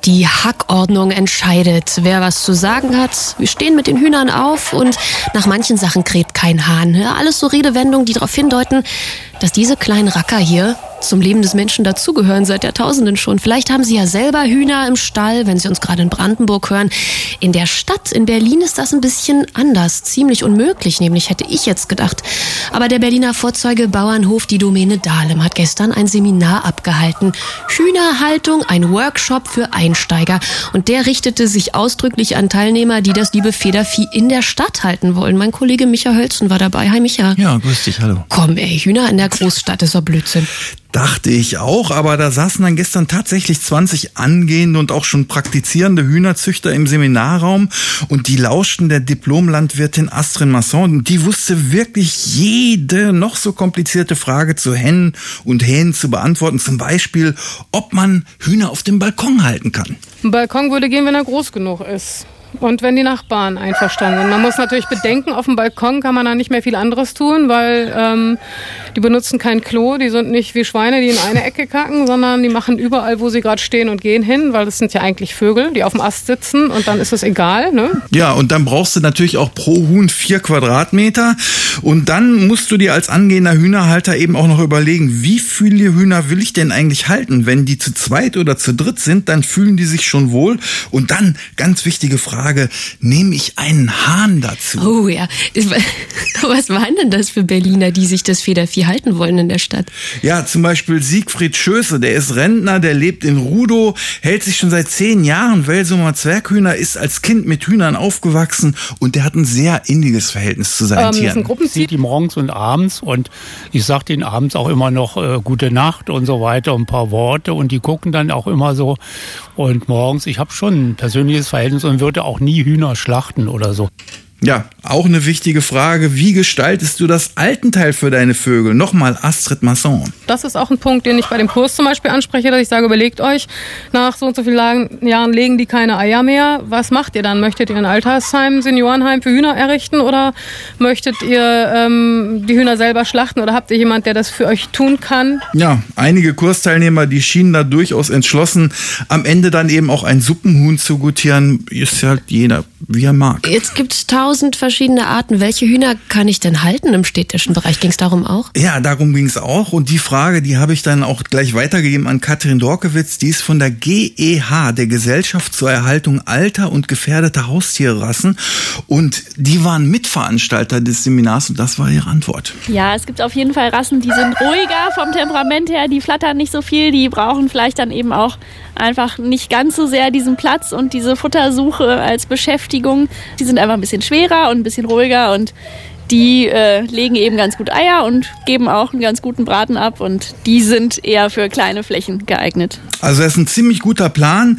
Die Hackordnung entscheidet, wer was zu sagen hat. Wir stehen mit den Hühnern auf und nach manchen Sachen kräht kein Hahn. Ja, alles so Redewendungen, die darauf hindeuten, dass diese kleinen Racker hier zum Leben des Menschen dazugehören, seit Jahrtausenden schon. Vielleicht haben Sie ja selber Hühner im Stall, wenn Sie uns gerade in Brandenburg hören. In der Stadt, in Berlin, ist das ein bisschen anders. Ziemlich unmöglich, nämlich, hätte ich jetzt gedacht. Aber der Berliner Vorzeuge Bauernhof, die Domäne Dahlem, hat gestern ein Seminar abgehalten. Hühnerhaltung, ein Workshop für Einsteiger. Und der richtete sich ausdrücklich an Teilnehmer, die das liebe Federvieh in der Stadt halten wollen. Mein Kollege Micha Hölzen war dabei. Hi Micha. Ja, grüß dich, hallo. Komm ey, Hühner in der Großstadt ist doch Blödsinn. Dachte ich auch, aber da saßen dann gestern tatsächlich 20 angehende und auch schon praktizierende Hühnerzüchter im Seminarraum und die lauschten der Diplomlandwirtin Astrid Masson und die wusste wirklich jede noch so komplizierte Frage zu Hennen und Hähnen zu beantworten. Zum Beispiel, ob man Hühner auf dem Balkon halten kann. Ein Balkon würde gehen, wenn er groß genug ist. Und wenn die Nachbarn einverstanden sind. Man muss natürlich bedenken, auf dem Balkon kann man da nicht mehr viel anderes tun, weil die benutzen kein Klo, die sind nicht wie Schweine, die in eine Ecke kacken, sondern die machen überall, wo sie gerade stehen und gehen hin, weil das sind ja eigentlich Vögel, die auf dem Ast sitzen und dann ist es egal, ne? Ja, und dann brauchst du natürlich auch pro Huhn 4 Quadratmeter und dann musst du dir als angehender Hühnerhalter eben auch noch überlegen, wie viele Hühner will ich denn eigentlich halten? Wenn die zu zweit oder zu dritt sind, dann fühlen die sich schon wohl und dann, ganz wichtige Frage, nehme ich einen Hahn dazu? Oh ja, was waren denn das für Berliner, die sich das Federvieh halten wollen in der Stadt? Ja, zum Beispiel Siegfried Schöße, der ist Rentner, der lebt in Rudow, hält sich schon seit 10 Jahren Welsumer Zwerghühner, ist als Kind mit Hühnern aufgewachsen und der hat ein sehr inniges Verhältnis zu seinen Tieren. Ich sehe die morgens und abends und ich sage denen abends auch immer noch gute Nacht und so weiter, ein paar Worte und die gucken dann auch immer so und morgens, ich habe schon ein persönliches Verhältnis und würde auch nie Hühner schlachten oder so. Ja, auch eine wichtige Frage. Wie gestaltest du das Altenteil für deine Vögel? Nochmal Astrid Masson. Das ist auch ein Punkt, den ich bei dem Kurs zum Beispiel anspreche, dass ich sage, überlegt euch, nach so und so vielen Jahren legen die keine Eier mehr. Was macht ihr dann? Möchtet ihr ein Altersheim, Seniorenheim für Hühner errichten oder möchtet ihr die Hühner selber schlachten oder habt ihr jemand, der das für euch tun kann? Ja, einige Kursteilnehmer, die schienen da durchaus entschlossen, am Ende dann eben auch ein Suppenhuhn zu gutieren. Ist ja jeder, wie er mag. Jetzt gibt es 1000 verschiedene Arten. Welche Hühner kann ich denn halten im städtischen Bereich? Ging es darum auch? Ja, darum ging es auch. Und die Frage, die habe ich dann auch gleich weitergegeben an Katrin Dorkewitz. Die ist von der GEH, der Gesellschaft zur Erhaltung alter und gefährdeter Haustierrassen. Und die waren Mitveranstalter des Seminars und das war ihre Antwort. Ja, es gibt auf jeden Fall Rassen, die sind ruhiger vom Temperament her. Die flattern nicht so viel. Die brauchen vielleicht dann eben auch einfach nicht ganz so sehr diesen Platz und diese Futtersuche als Beschäftigung. Die sind einfach ein bisschen schwerer und ein bisschen ruhiger und die legen eben ganz gut Eier und geben auch einen ganz guten Braten ab und die sind eher für kleine Flächen geeignet. Also das ist ein ziemlich guter Plan.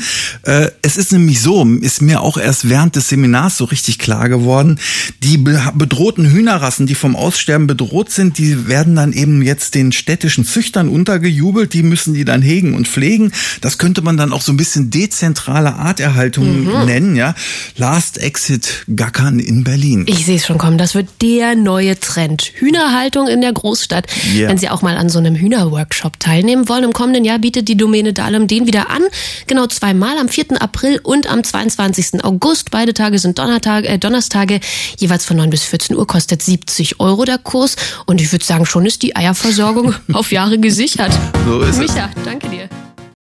Es ist nämlich so, ist mir auch erst während des Seminars so richtig klar geworden, die bedrohten Hühnerrassen, die vom Aussterben bedroht sind, die werden dann eben jetzt den städtischen Züchtern untergejubelt, die müssen die dann hegen und pflegen. Das könnte man dann auch so ein bisschen dezentrale Arterhaltung nennen, ja. Last Exit Gackern in Berlin. Ich sehe es schon kommen, das wird der neue Trend. Hühnerhaltung in der Großstadt. Yeah. Wenn Sie auch mal an so einem Hühnerworkshop teilnehmen wollen, im kommenden Jahr bietet die Domäne Dahlem den wieder an. Genau 2-mal, am 4. April und am 22. August. Beide Tage sind Donnerstage. Jeweils von 9 bis 14 Uhr kostet 70 € der Kurs. Und ich würde sagen, schon ist die Eierversorgung auf Jahre gesichert. So ist Micha, danke dir.